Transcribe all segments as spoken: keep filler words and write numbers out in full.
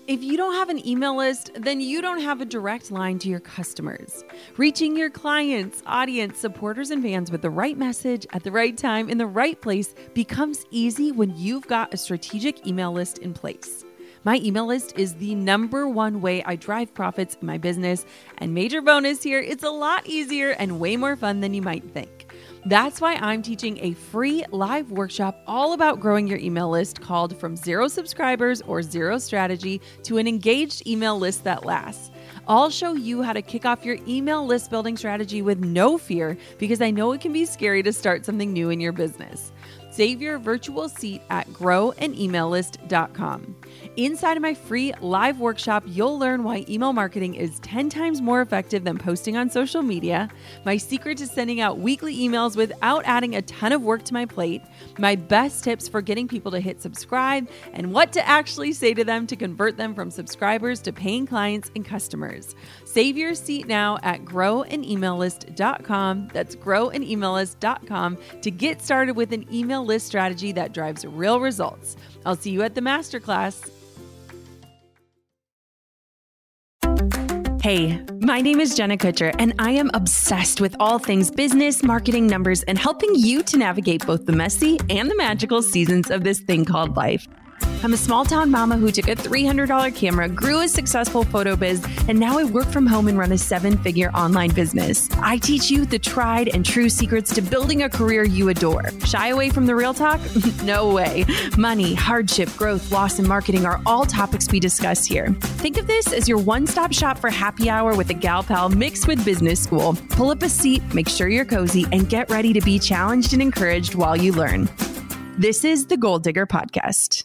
If you don't have an email list, then you don't have a direct line to your customers. Reaching your clients, audience, supporters, and fans with the right message at the right time in the right place becomes easy when you've got a strategic email list in place. My email list is the number one way I drive profits in my business, and major bonus here, it's a lot easier and way more fun than you might think. That's why I'm teaching a free live workshop all about growing your email list called From Zero Subscribers or Zero Strategy to an Engaged Email List That Lasts. I'll show you how to kick off your email list building strategy with no fear, because I know it can be scary to start something new in your business. Save your virtual seat at grow an email list dot com. Inside of my free live workshop, you'll learn why email marketing is ten times more effective than posting on social media, my secret to sending out weekly emails without adding a ton of work to my plate, my best tips for getting people to hit subscribe, and what to actually say to them to convert them from subscribers to paying clients and customers. Save your seat now at grow an email list dot com. That's grow an email list dot com to get started with an email list strategy that drives real results. I'll see you at the masterclass. Hey, my name is Jenna Kutcher, and I am obsessed with all things business, marketing, numbers, and helping you to navigate both the messy and the magical seasons of this thing called life. I'm a small town mama who took a three hundred dollars camera, grew a successful photo biz, and now I work from home and run a seven-figure online business. I teach you the tried and true secrets to building a career you adore. Shy away from the real talk? No way. Money, hardship, growth, loss, and marketing are all topics we discuss here. Think of this as your one-stop shop for happy hour with a gal pal mixed with business school. Pull up a seat, make sure you're cozy, and get ready to be challenged and encouraged while you learn. This is the Goal Digger Podcast.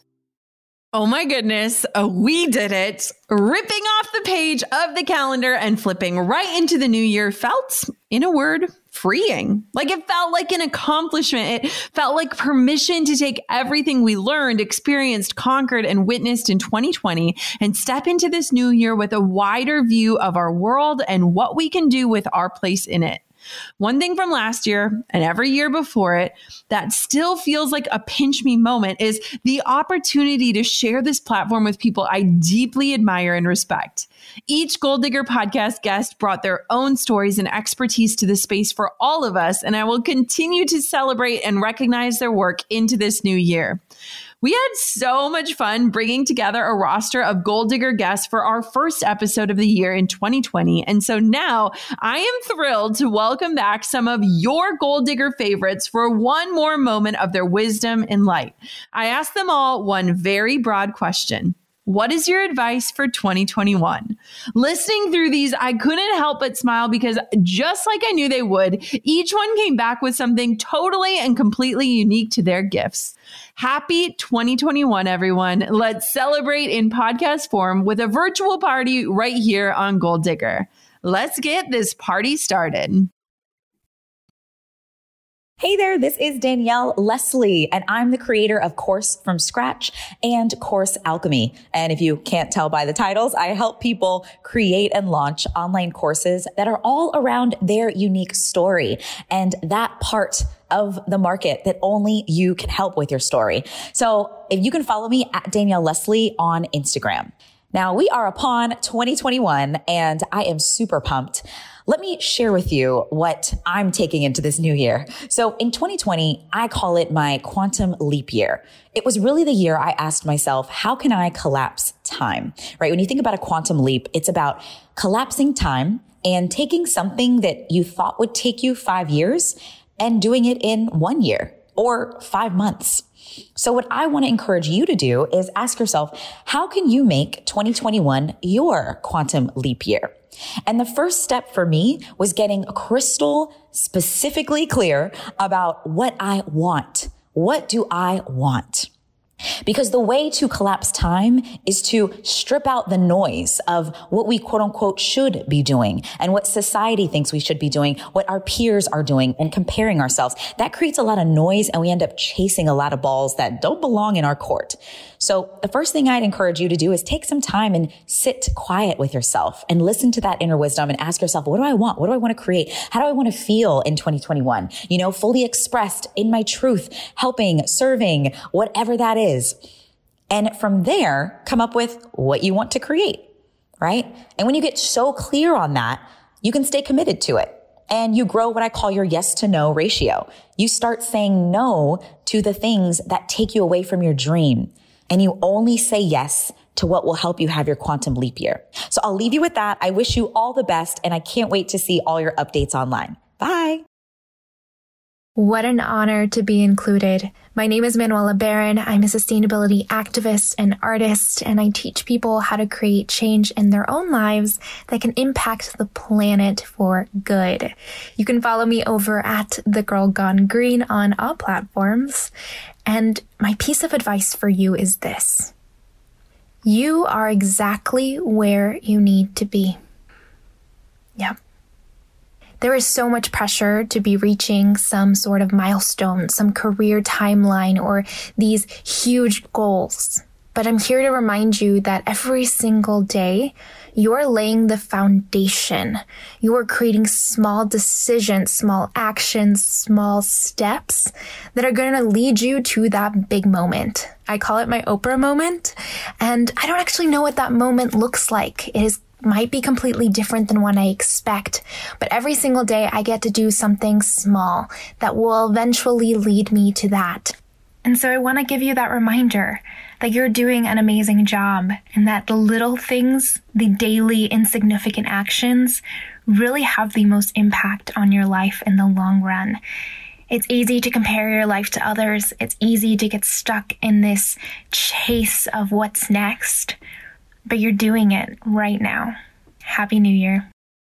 Oh my goodness, uh, we did it. Ripping off the page of the calendar and flipping right into the new year felt, in a word, freeing. Like it felt like an accomplishment. It felt like permission to take everything we learned, experienced, conquered, and witnessed in twenty twenty and step into this new year with a wider view of our world and what we can do with our place in it. One thing from last year and every year before it that still feels like a pinch me moment is the opportunity to share this platform with people I deeply admire and respect. Each Goal Digger podcast guest brought their own stories and expertise to the space for all of us, and I will continue to celebrate and recognize their work into this new year. We had so much fun bringing together a roster of Goal Digger guests for our first episode of the year in twenty twenty. And so now I am thrilled to welcome back some of your Goal Digger favorites for one more moment of their wisdom and light. I asked them all one very broad question. What is your advice for twenty twenty-one? Listening through these, I couldn't help but smile because just like I knew they would, each one came back with something totally and completely unique to their gifts. Happy twenty twenty-one, everyone. Let's celebrate in podcast form with a virtual party right here on Goal Digger. Let's get this party started. Hey there, this is Danielle Leslie, and I'm the creator of Course from Scratch and Course Alchemy. And if you can't tell by the titles, I help people create and launch online courses that are all around their unique story and that part of the market that only you can help with your story. So if you can follow me at Danielle Leslie on Instagram. Now we are upon twenty twenty-one and I am super pumped. Let me share with you what I'm taking into this new year. So in twenty twenty, I call it my quantum leap year. It was really the year I asked myself, how can I collapse time, right? When you think about a quantum leap, it's about collapsing time and taking something that you thought would take you five years and doing it in one year or five months. So what I want to encourage you to do is ask yourself, how can you make twenty twenty-one your quantum leap year? And the first step for me was getting crystal specifically clear about what I want. What do I want? Because the way to collapse time is to strip out the noise of what we quote unquote should be doing and what society thinks we should be doing, what our peers are doing and comparing ourselves. That creates a lot of noise and we end up chasing a lot of balls that don't belong in our court. So the first thing I'd encourage you to do is take some time and sit quiet with yourself and listen to that inner wisdom and ask yourself, what do I want? What do I want to create? How do I want to feel in twenty twenty-one? You know, fully expressed in my truth, helping, serving, whatever that is. And from there, come up with what you want to create, right? And when you get so clear on that, you can stay committed to it. And you grow what I call your yes to no ratio. You start saying no to the things that take you away from your dream. And you only say yes to what will help you have your quantum leap year. So I'll leave you with that. I wish you all the best, and I can't wait to see all your updates online. Bye. What an honor to be included. My name is Manuela Barron. I'm a sustainability activist and artist, and I teach people how to create change in their own lives that can impact the planet for good. You can follow me over at The Girl Gone Green on all platforms. And my piece of advice for you is this. You are exactly where you need to be. Yep. There is so much pressure to be reaching some sort of milestone, some career timeline, or these huge goals. But I'm here to remind you that every single day, you're laying the foundation. You are creating small decisions, small actions, small steps that are going to lead you to that big moment. I call it my Oprah moment. And I don't actually know what that moment looks like. It is might be completely different than what I expect, but every single day I get to do something small that will eventually lead me to that. And so I want to give you that reminder that you're doing an amazing job and that the little things, the daily insignificant actions really have the most impact on your life in the long run. It's easy to compare your life to others. It's easy to get stuck in this chase of what's next. But you're doing it right now. Happy New Year.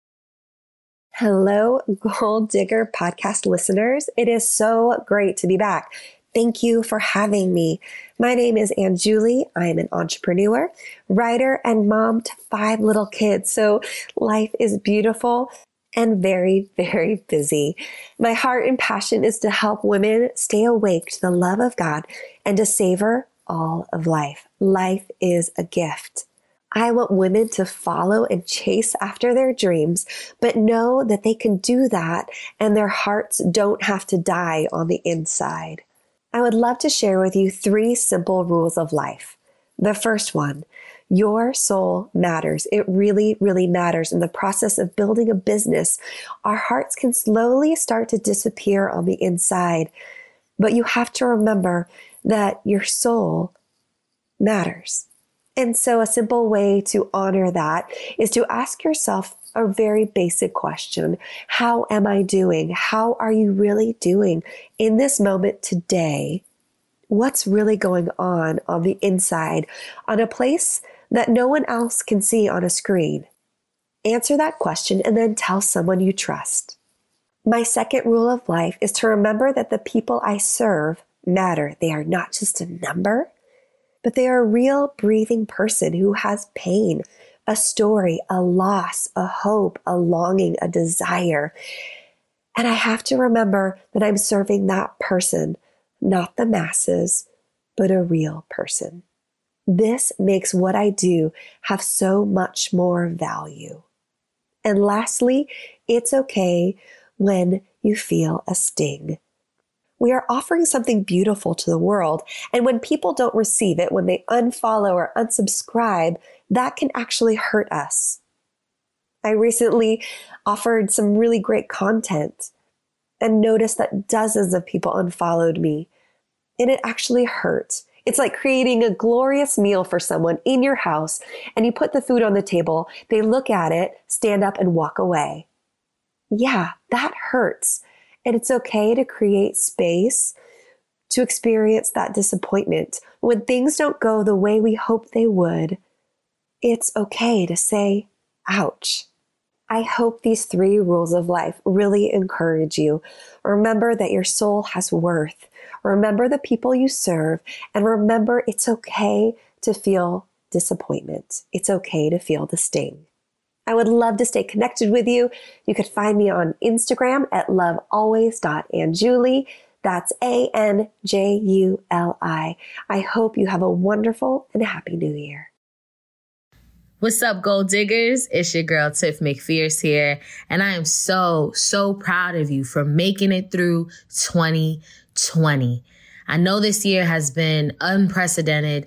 Hello, Goal Digger podcast listeners. It is so great to be back. Thank you for having me. My name is Ann Julie. I am an entrepreneur, writer, and mom to five little kids. So life is beautiful and very, very busy. My heart and passion is to help women stay awake to the love of God and to savor all of life. Life is a gift. I want women to follow and chase after their dreams, but know that they can do that and their hearts don't have to die on the inside. I would love to share with you three simple rules of life. The first one, your soul matters. It really, really matters. In the process of building a business, our hearts can slowly start to disappear on the inside, but you have to remember that your soul matters. And so a simple way to honor that is to ask yourself a very basic question. How am I doing? How are you really doing in this moment today? What's really going on on the inside, on a place that no one else can see on a screen? Answer that question and then tell someone you trust. My second rule of life is to remember that the people I serve matter. They are not just a number, but they are a real breathing person who has pain, a story, a loss, a hope, a longing, a desire. And I have to remember that I'm serving that person, not the masses, but a real person. This makes what I do have so much more value. And lastly, it's okay when you feel a sting. We are offering something beautiful to the world. And when people don't receive it, when they unfollow or unsubscribe, that can actually hurt us. I recently offered some really great content and noticed that dozens of people unfollowed me. And it actually hurt. It's like creating a glorious meal for someone in your house, and you put the food on the table, they look at it, stand up, and walk away. Yeah, that hurts. And it's okay to create space to experience that disappointment. When things don't go the way we hope they would, it's okay to say, ouch. I hope these three rules of life really encourage you. Remember that your soul has worth. Remember the people you serve, and remember it's okay to feel disappointment. It's okay to feel the sting. I would love to stay connected with you. You could find me on Instagram at love always dot anjuli. That's A N J U L I. I hope you have a wonderful and happy new year. What's up, Goal Diggers? It's your girl, Tiff McPherce here. And I am so, so proud of you for making it through twenty twenty. I know this year has been unprecedented,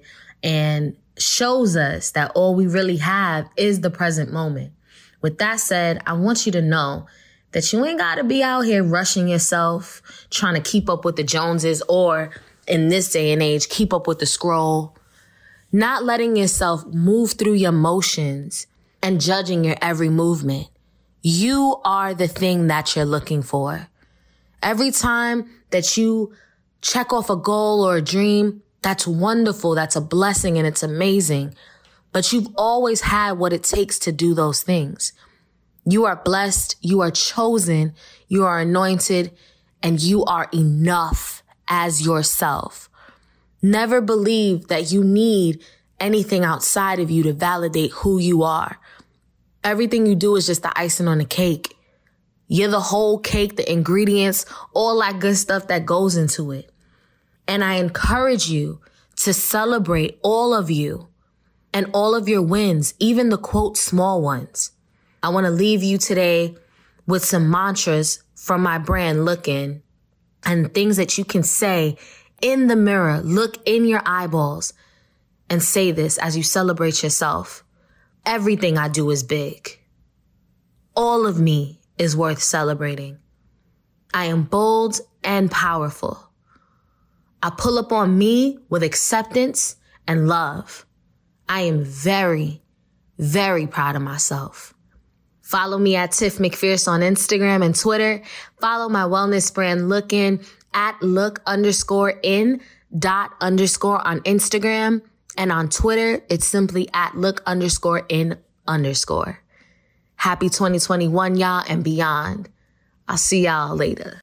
and shows us that all we really have is the present moment. With that said, I want you to know that you ain't got to be out here rushing yourself, trying to keep up with the Joneses, or in this day and age, keep up with the scroll. Not letting yourself move through your motions and judging your every movement. You are the thing that you're looking for. Every time that you check off a goal or a dream, that's wonderful, that's a blessing, and it's amazing. But you've always had what it takes to do those things. You are blessed, you are chosen, you are anointed, and you are enough as yourself. Never believe that you need anything outside of you to validate who you are. Everything you do is just the icing on the cake. You're the whole cake, the ingredients, all that good stuff that goes into it. And I encourage you to celebrate all of you and all of your wins, even the quote small ones. I want to leave you today with some mantras from my brand, Lookin', and things that you can say in the mirror. Look in your eyeballs and say this as you celebrate yourself. Everything I do is big. All of me is worth celebrating. I am bold and powerful. I pull up on me with acceptance and love. I am very, very proud of myself. Follow me at Tiff McPherce on Instagram and Twitter. Follow my wellness brand Lookin' at look underscore in dot underscore on Instagram. And on Twitter, it's simply at look underscore in underscore. Happy twenty twenty-one, y'all, and beyond. I'll see y'all later.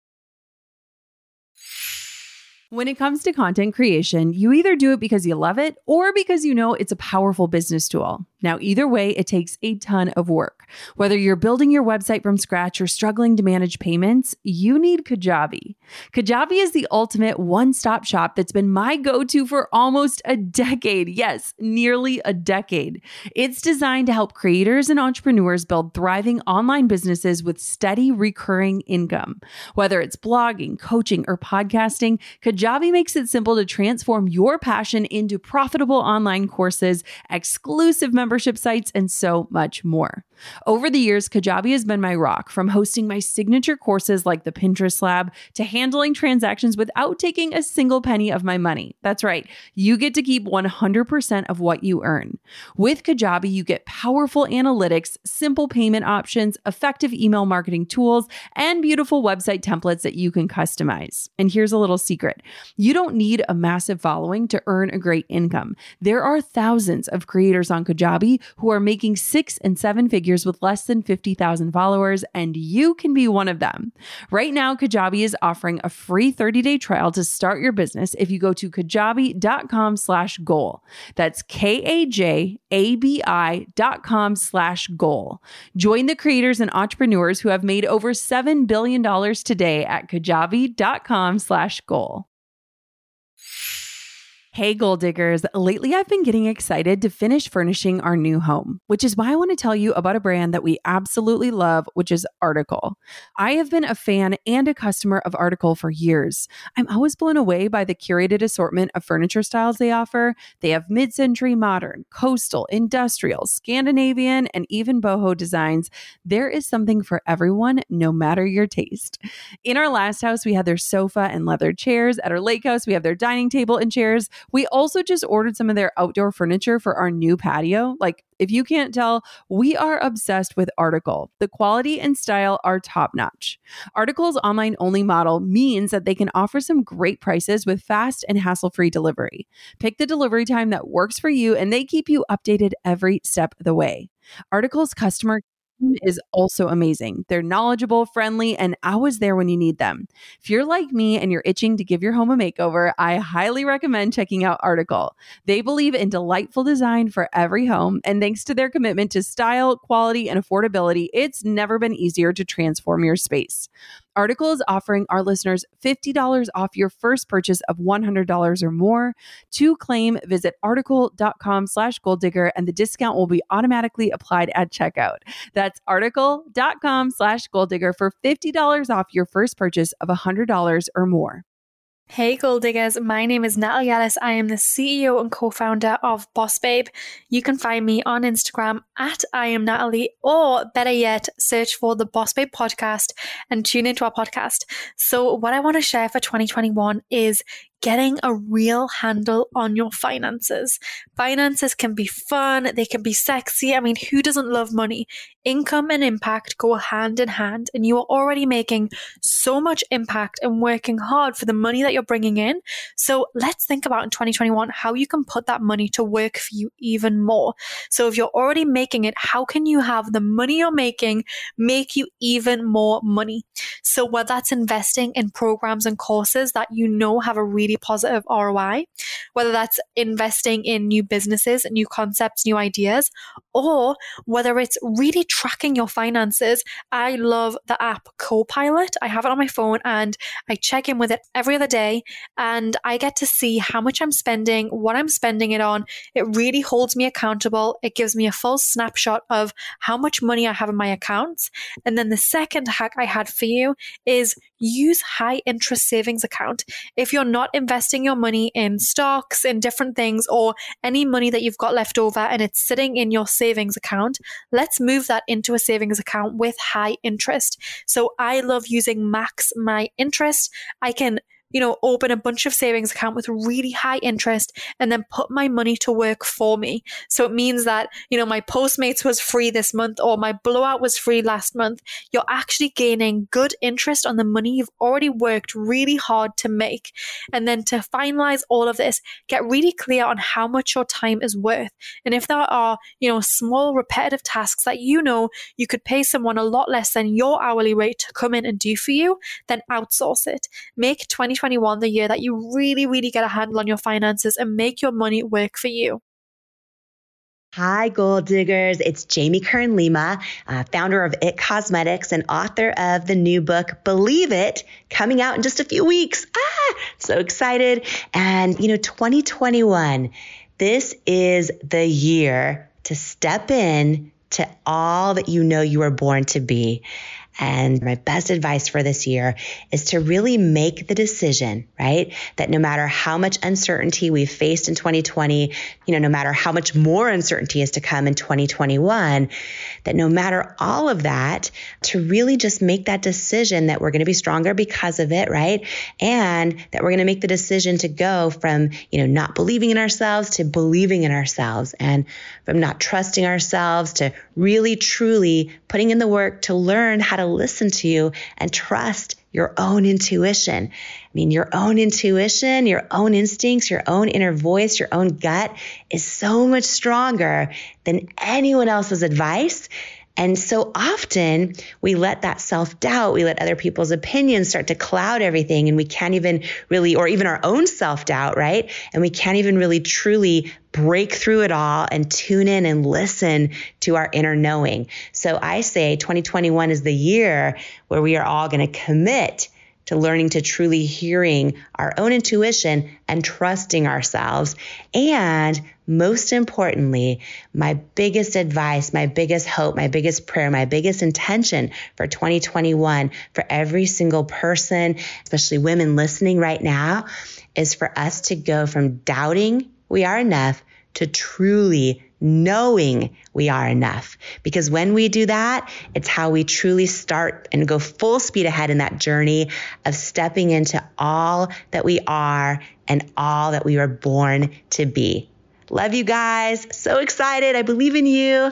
When it comes to content creation, you either do it because you love it or because you know it's a powerful business tool. Now, either way, it takes a ton of work. Whether you're building your website from scratch or struggling to manage payments, you need Kajabi. Kajabi is the ultimate one-stop shop that's been my go-to for almost a decade. Yes, nearly a decade. It's designed to help creators and entrepreneurs build thriving online businesses with steady recurring income. Whether it's blogging, coaching, or podcasting, Kajabi makes it simple to transform your passion into profitable online courses, exclusive membership sites, and so much more. Over the years, Kajabi has been my rock, from hosting my signature courses like the Pinterest Lab to handling transactions without taking a single penny of my money. That's right. You get to keep one hundred percent of what you earn. With Kajabi, you get powerful analytics, simple payment options, effective email marketing tools, and beautiful website templates that you can customize. And here's a little secret. You don't need a massive following to earn a great income. There are thousands of creators on Kajabi who are making six and seven figures with less than fifty thousand followers, and you can be one of them. Right now, Kajabi is offering a free thirty-day trial to start your business if you go to kajabi.com slash goal. That's K-A-J-A-B-I dot com slash goal. Join the creators and entrepreneurs who have made over seven billion dollars today at kajabi.com slash goal. Hey, goal diggers. Lately, I've been getting excited to finish furnishing our new home, which is why I want to tell you about a brand that we absolutely love, which is Article. I have been a fan and a customer of Article for years. I'm always blown away by the curated assortment of furniture styles they offer. They have mid-century modern, coastal, industrial, Scandinavian, and even boho designs. There is something for everyone, no matter your taste. In our last house, we had their sofa and leather chairs. At our lake house, we have their dining table and chairs. We also just ordered some of their outdoor furniture for our new patio. Like, if you can't tell, we are obsessed with Article. The quality and style are top-notch. Article's online-only model means that they can offer some great prices with fast and hassle-free delivery. Pick the delivery time that works for you, and they keep you updated every step of the way. Article's customer is also amazing. They're knowledgeable, friendly, and always there when you need them. If you're like me and you're itching to give your home a makeover, I highly recommend checking out Article. They believe in delightful design for every home, and thanks to their commitment to style, quality, and affordability, it's never been easier to transform your space. Article is offering our listeners fifty dollars off your first purchase of one hundred dollars or more. To claim, visit article.com slash goal digger, and the discount will be automatically applied at checkout. That's article.com slash goal digger for fifty dollars off your first purchase of one hundred dollars or more. Hey Goal Diggers, my name is Natalie Ellis. I am the C E O and co-founder of Boss Babe. You can find me on Instagram at I am Natalie, or better yet, search for the Boss Babe podcast and tune into our podcast. So what I want to share for twenty twenty-one is getting a real handle on your finances. Finances can be fun, they can be sexy. I mean, who doesn't love money? Income and impact go hand in hand, and you are already making so much impact and working hard for the money that you're bringing in. So let's think about in twenty twenty-one how you can put that money to work for you even more. So if you're already making it, how can you have the money you're making make you even more money? So whether that's investing in programs and courses that you know have a really positive R O I, whether that's investing in new businesses, new concepts, new ideas, or whether it's really tracking your finances. I love the app Copilot. I have it on my phone and I check in with it every other day, and I get to see how much I'm spending, what I'm spending it on. It really holds me accountable. It gives me a full snapshot of how much money I have in my accounts. And then the second hack I had for you is use high interest savings account. If you're not investing your money in stocks, in different things, or any money that you've got left over and it's sitting in your savings account, let's move that into a savings account with high interest. So I love using Max My Interest. I can you know, open a bunch of savings account with really high interest and then put my money to work for me. So it means that, you know, my Postmates was free this month or my blowout was free last month. You're actually gaining good interest on the money you've already worked really hard to make. And then to finalize all of this, get really clear on how much your time is worth. And if there are, you know, small repetitive tasks that you know you could pay someone a lot less than your hourly rate to come in and do for you, then outsource it. Make twenty twenty-one the year that you really, really get a handle on your finances and make your money work for you. Hi, Goal Diggers. It's Jamie Kern Lima, uh, founder of It Cosmetics and author of the new book, Believe It, coming out in just a few weeks. Ah, so excited. And, you know, twenty twenty-one, this is the year to step in to all that you know you were born to be. And my best advice for this year is to really make the decision, right? That no matter how much uncertainty we've faced in twenty twenty, you know, no matter how much more uncertainty is to come in twenty twenty-one, that no matter all of that, to really just make that decision that we're going to be stronger because of it, right? And that we're going to make the decision to go from, you know, not believing in ourselves to believing in ourselves, and from not trusting ourselves to really, truly putting in the work to learn how to listen to you and trust your own intuition. I mean, your own intuition, your own instincts, your own inner voice, your own gut is so much stronger than anyone else's advice. And so often we let that self-doubt, we let other people's opinions start to cloud everything, and we can't even really, or even our own self-doubt, right? And we can't even really truly break through it all and tune in and listen to our inner knowing. So I say twenty twenty-one is the year where we are all going to commit to learning to truly hearing our own intuition and trusting ourselves. And most importantly, my biggest advice, my biggest hope, my biggest prayer, my biggest intention for twenty twenty-one for every single person, especially women listening right now, is for us to go from doubting we are enough to truly knowing we are enough. Because when we do that, it's how we truly start and go full speed ahead in that journey of stepping into all that we are and all that we were born to be. Love you guys. So excited. I believe in you.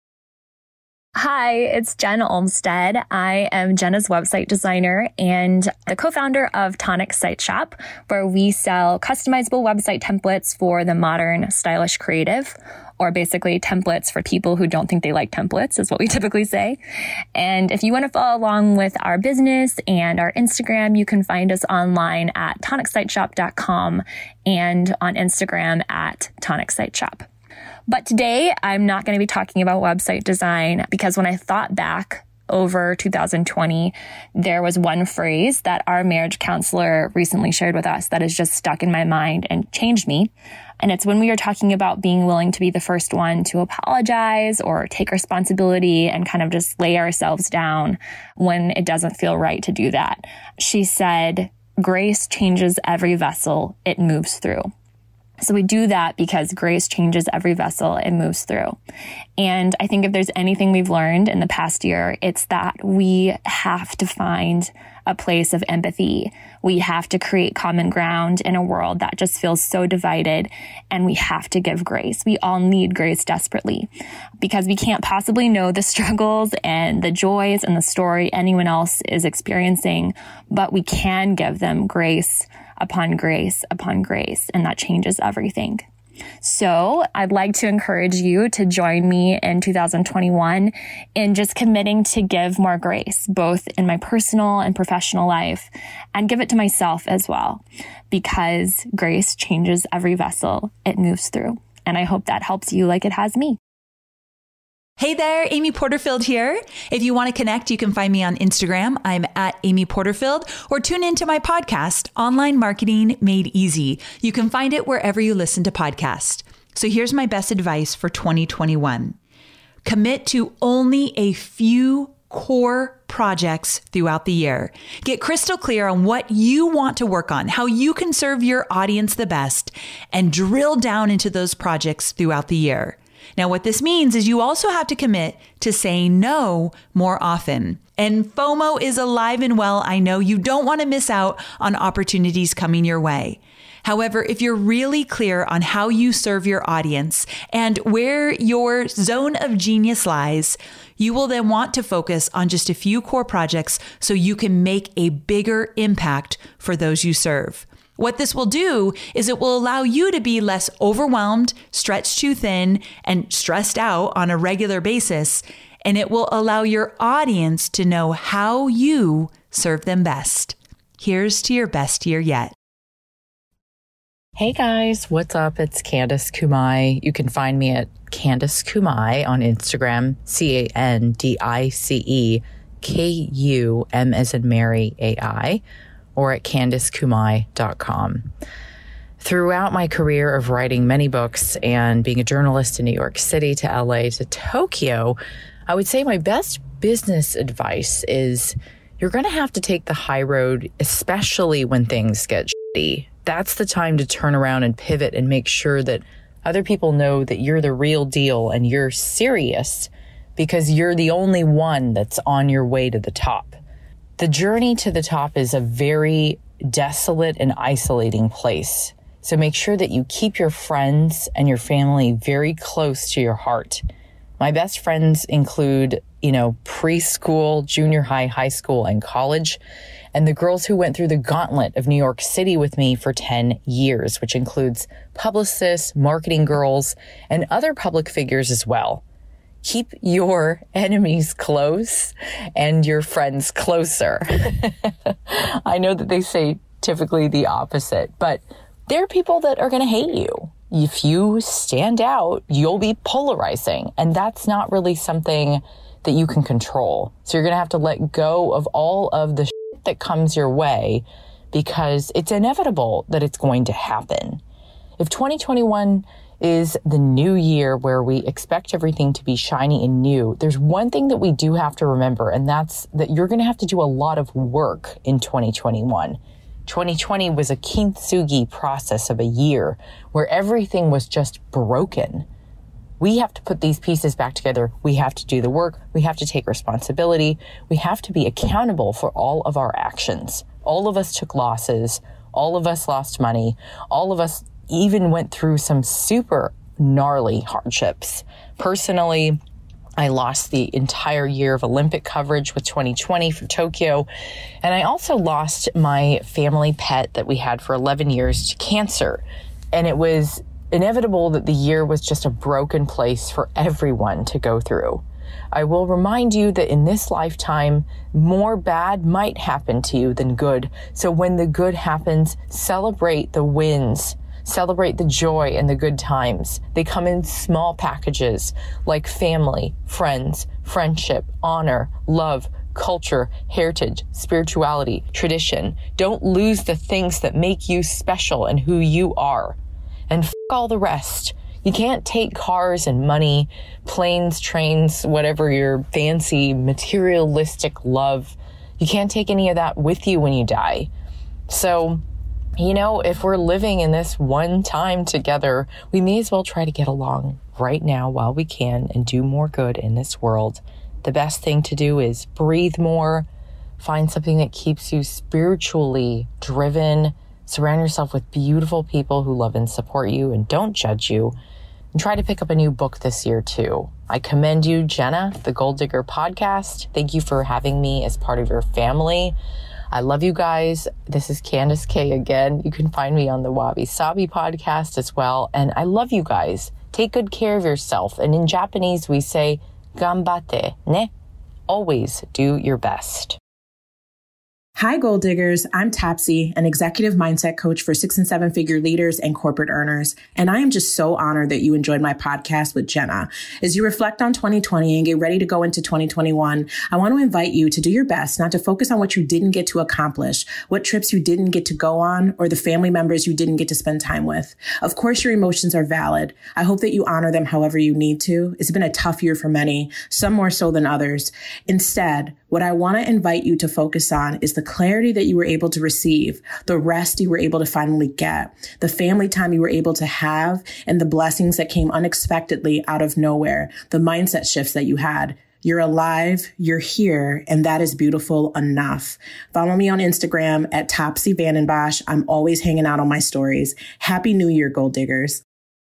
Hi, it's Jen Olmstead. I am Jenna's website designer and the co-founder of Tonic Site Shop, where we sell customizable website templates for the modern, stylish creative, or basically templates for people who don't think they like templates, is what we typically say. And if you want to follow along with our business and our Instagram, you can find us online at tonic site shop dot com and on Instagram at Tonic Site Shop. But today, I'm not going to be talking about website design, because when I thought back over two thousand twenty, there was one phrase that our marriage counselor recently shared with us that has just stuck in my mind and changed me. And it's when we were talking about being willing to be the first one to apologize or take responsibility and kind of just lay ourselves down when it doesn't feel right to do that. She said, grace changes every vessel it moves through. So we do that because grace changes every vessel it moves through. And I think if there's anything we've learned in the past year, it's that we have to find a place of empathy. We have to create common ground in a world that just feels so divided, and we have to give grace. We all need grace desperately because we can't possibly know the struggles and the joys and the story anyone else is experiencing, but we can give them grace upon grace upon grace, and that changes everything. So I'd like to encourage you to join me in two thousand twenty-one in just committing to give more grace, both in my personal and professional life, and give it to myself as well, because grace changes every vessel it moves through. And I hope that helps you like it has me. Hey there, Amy Porterfield here. If you want to connect, you can find me on Instagram. I'm at Amy Porterfield, or tune into my podcast, Online Marketing Made Easy. You can find it wherever you listen to podcasts. So here's my best advice for twenty twenty-one. Commit to only a few core projects throughout the year. Get crystal clear on what you want to work on, how you can serve your audience the best, and drill down into those projects throughout the year. Now, what this means is you also have to commit to saying no more often. And FOMO is alive and well. I know you don't want to miss out on opportunities coming your way. However, if you're really clear on how you serve your audience and where your zone of genius lies, you will then want to focus on just a few core projects so you can make a bigger impact for those you serve. What this will do is it will allow you to be less overwhelmed, stretched too thin, and stressed out on a regular basis, and it will allow your audience to know how you serve them best. Here's to your best year yet. Hey guys, what's up? It's Candice Kumai. You can find me at Candice Kumai on Instagram, C A N D I C E K U M as in Mary, A I, or at candice kumai dot com. Throughout my career of writing many books and being a journalist in New York City to L A to Tokyo, I would say my best business advice is you're going to have to take the high road, especially when things get shitty. That's the time to turn around and pivot and make sure that other people know that you're the real deal and you're serious, because you're the only one that's on your way to the top. The journey to the top is a very desolate and isolating place. So make sure that you keep your friends and your family very close to your heart. My best friends include, you know, preschool, junior high, high school, and college, and the girls who went through the gauntlet of New York City with me for ten years, which includes publicists, marketing girls, and other public figures as well. Keep your enemies close and your friends closer. I know that they say typically the opposite, but there are people that are going to hate you. If you stand out, you'll be polarizing, and that's not really something that you can control. So you're going to have to let go of all of the shit that comes your way, because it's inevitable that it's going to happen. If twenty twenty-one is the new year where we expect everything to be shiny and new, there's one thing that we do have to remember, and that's that you're going to have to do a lot of work in twenty twenty-one. twenty twenty was a kintsugi process of a year where everything was just broken. We have to put these pieces back together. We have to do the work. We have to take responsibility. We have to be accountable for all of our actions. All of us took losses. All of us lost money. All of us even went through some super gnarly hardships. Personally, I lost the entire year of Olympic coverage with twenty twenty for Tokyo. And I also lost my family pet that we had for eleven years to cancer. And it was inevitable that the year was just a broken place for everyone to go through. I will remind you that in this lifetime, more bad might happen to you than good. So when the good happens, celebrate the wins. Celebrate the joy and the good times. They come in small packages like family, friends, friendship, honor, love, culture, heritage, spirituality, tradition. Don't lose the things that make you special and who you are. And f*** all the rest. You can't take cars and money, planes, trains, whatever your fancy materialistic love. You can't take any of that with you when you die. So, you know, if we're living in this one time together, we may as well try to get along right now while we can and do more good in this world. The best thing to do is breathe more, find something that keeps you spiritually driven, surround yourself with beautiful people who love and support you and don't judge you, and try to pick up a new book this year too. I commend you, Jenna, the Goal Digger Podcast. Thank you for having me as part of your family. I love you guys. This is Candace K again. You can find me on the Wabi Sabi podcast as well. And I love you guys. Take good care of yourself. And in Japanese, we say, ganbatte, ne? Always do your best. Hi, Goal Diggers. I'm Topsy, an executive mindset coach for six and seven figure leaders and corporate earners. And I am just so honored that you enjoyed my podcast with Jenna. As you reflect on twenty twenty and get ready to go into twenty twenty-one, I want to invite you to do your best not to focus on what you didn't get to accomplish, what trips you didn't get to go on, or the family members you didn't get to spend time with. Of course, your emotions are valid. I hope that you honor them however you need to. It's been a tough year for many, some more so than others. Instead, what I want to invite you to focus on is the clarity that you were able to receive, the rest you were able to finally get, the family time you were able to have, and the blessings that came unexpectedly out of nowhere, the mindset shifts that you had. You're alive, you're here, and that is beautiful enough. Follow me on Instagram at Topsy Vandenbosch. I'm always hanging out on my stories. Happy New Year, Goal Diggers.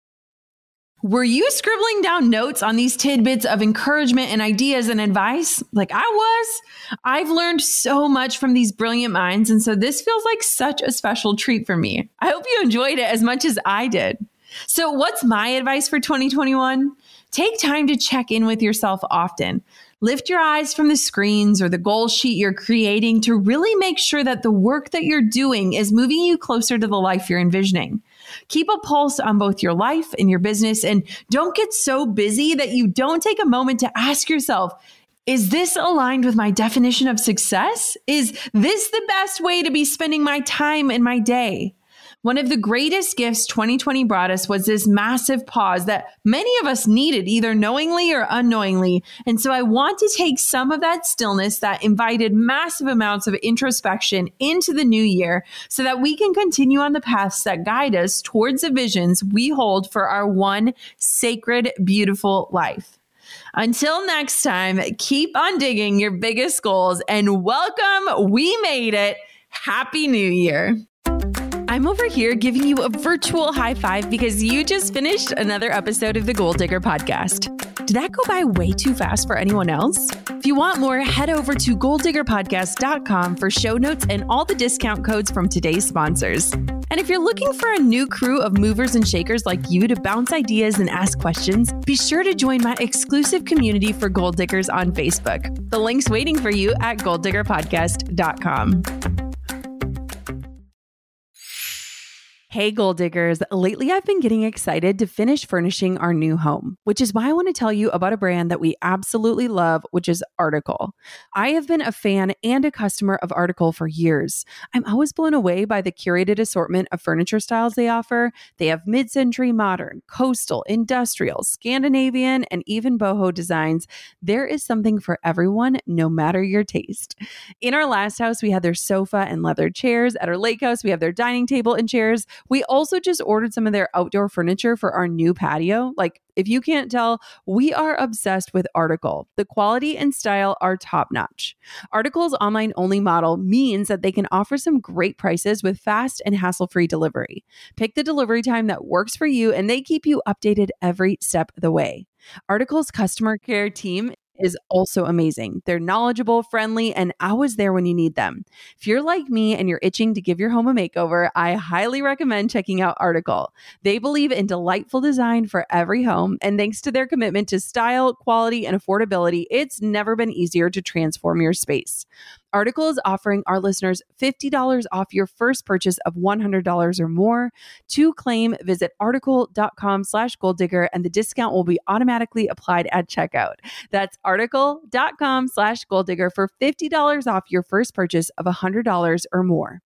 Were you scribbling down notes on these tidbits of encouragement and ideas and advice? Like I was. I've learned so much from these brilliant minds, and so this feels like such a special treat for me. I hope you enjoyed it as much as I did. So what's my advice for twenty twenty-one? Take time to check in with yourself often. Lift your eyes from the screens or the goal sheet you're creating to really make sure that the work that you're doing is moving you closer to the life you're envisioning. Keep a pulse on both your life and your business, and don't get so busy that you don't take a moment to ask yourself, is this aligned with my definition of success? Is this the best way to be spending my time and my day? One of the greatest gifts twenty twenty brought us was this massive pause that many of us needed, either knowingly or unknowingly. And so I want to take some of that stillness that invited massive amounts of introspection into the new year so that we can continue on the paths that guide us towards the visions we hold for our one sacred, beautiful life. Until next time, keep on digging your biggest goals and welcome. We made it. Happy New Year. I'm over here giving you a virtual high five because you just finished another episode of the Goal Digger Podcast. Did that go by way too fast for anyone else? If you want more, head over to goal digger podcast dot com for show notes and all the discount codes from today's sponsors. And if you're looking for a new crew of movers and shakers like you to bounce ideas and ask questions, be sure to join my exclusive community for Goal Diggers on Facebook. The link's waiting for you at goal digger podcast dot com. Hey, Goal Diggers. Lately, I've been getting excited to finish furnishing our new home, which is why I want to tell you about a brand that we absolutely love, which is Article. I have been a fan and a customer of Article for years. I'm always blown away by the curated assortment of furniture styles they offer. They have mid-century modern, coastal, industrial, Scandinavian, and even boho designs. There is something for everyone, no matter your taste. In our last house, we had their sofa and leather chairs. At our lake house, we have their dining table and chairs. We also just ordered some of their outdoor furniture for our new patio. Like, if you can't tell, we are obsessed with Article. The quality and style are top notch. Article's online only model means that they can offer some great prices with fast and hassle-free delivery. Pick the delivery time that works for you, and they keep you updated every step of the way. Article's customer care team is also amazing. They're knowledgeable, friendly, and always there when you need them. If you're like me and you're itching to give your home a makeover, I highly recommend checking out Article. They believe in delightful design for every home, and thanks to their commitment to style, quality, and affordability, it's never been easier to transform your space. Article is offering our listeners fifty dollars off your first purchase of one hundred dollars or more. To claim, visit article.com slash goal digger, and the discount will be automatically applied at checkout. That's article.com slash goal digger for fifty dollars off your first purchase of one hundred dollars or more.